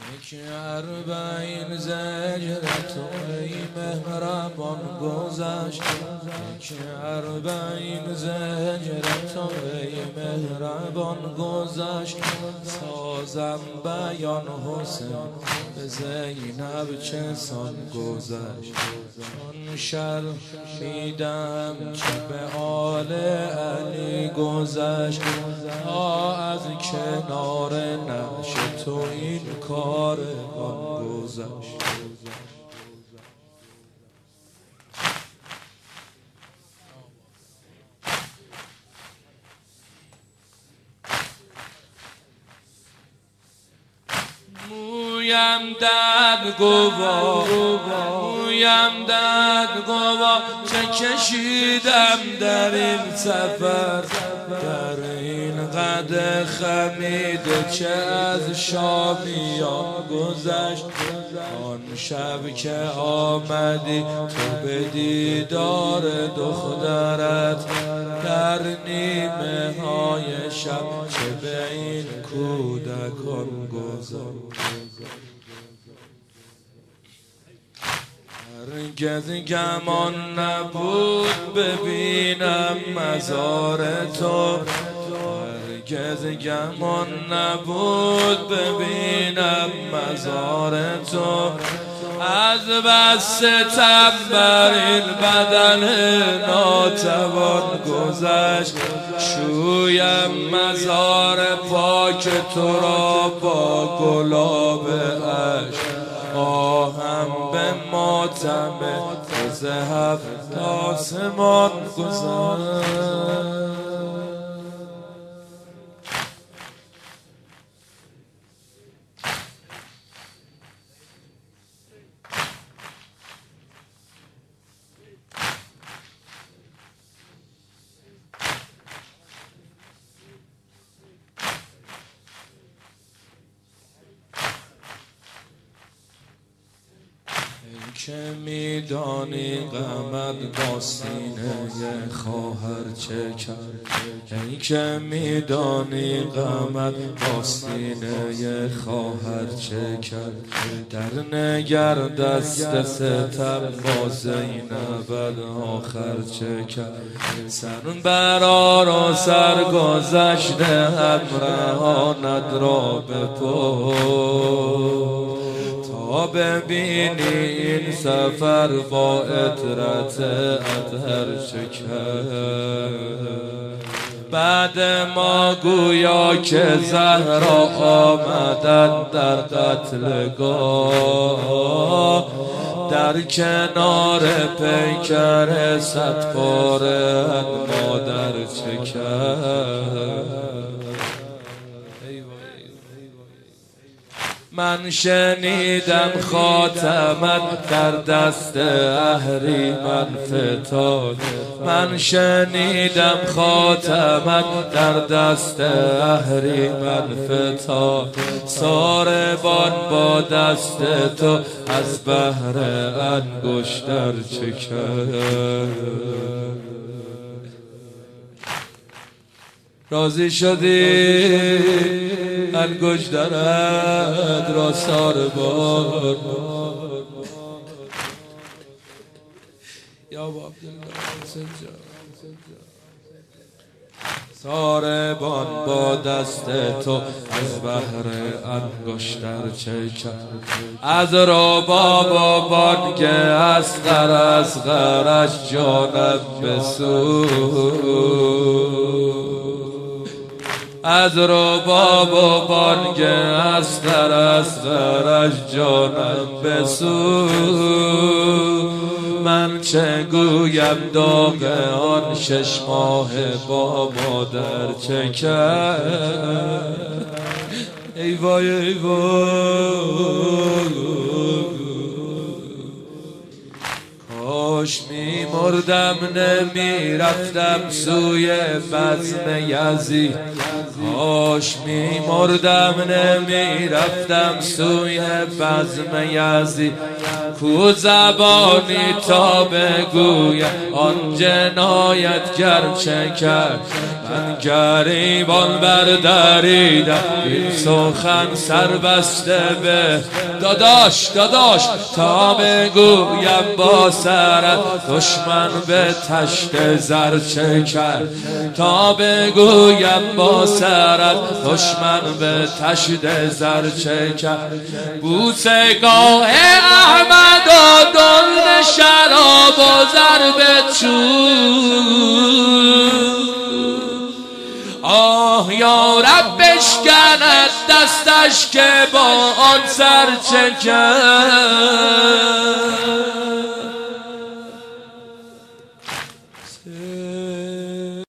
که اربعین زجرت ای مهربان گذشت، که اربعین زجرت ای مهربان گذشت. سازم بیان حسین به زینب چه سان گذشت. چون شر میدم چه به آل علی گذشت. تا از کنار نعش تو این کاروان گذشت. مویم دد گوا، مویم دد گوا، چه کشیدم در این سفر. در این قد خمیده چه از شامیان گذشت. آن شب که آمدی تو به دیدار دخترت، در نیمه های شب چه به این کودکان گذشت. هرگز گمان نبود ببینم مزار تو، هرگز گمان نبود ببینم مزار تو. از بس ستم بر این بدن ناتوان گذشت. شویم مزار پاک تو را با گلاب عشق. آهم به ماتم روز هفت آسمان گذشت. که میدانی غمت با سینه خواهر چه کرد. ای که میدانی غمت با سینه خواهر چه کرد. در نگر دست ستم با زینب آخر چه کرد. سر برار و سرگذشته همراهانت را بپرس. تا ببینی این سفر با عطرت اطهر چه کرد. بعد ما گویا که زهرا آمدند در قتلگاه. در کنار پیکر صد پاره مادر چه کرد. من شنیدم خاتمت در دست اهریمن فتاد. من شنیدم خاتمت در دست اهریمن فتاد. ساربان با دست تو از بهر انگشتر چه کرد. راضی شدی انگشترت را ساربان یا ابو عبدالله ساربان با دست تو از بهر انگشتر چه کرد. از رباب و بانگ اصغر اصغرش جانم بسوز. از رباب و بانگ اصغر اصغرش جانم بسوز. من چه گویم داغ آن 6 ماه با مادر چه کرد. ای وای ای وای، کاش می مردم نمی رفتم سوی بزم یزید. کاش میمردم نمیرفتم سوی بزم یزید، کو زبانی تا بگویم آن جنایتگر چه کرد. من گریبان بردریدم این سخن سربسته به داداش تا بگویم با سرت دشمن به تشت زر چه کرد. تا بگویم با سرت دشمن به تشت زر چه کرد. بوسگاه احمد و دل شراب و ضرب چوب، آه یا رب بشکند دستش که با آن سر چه کرد.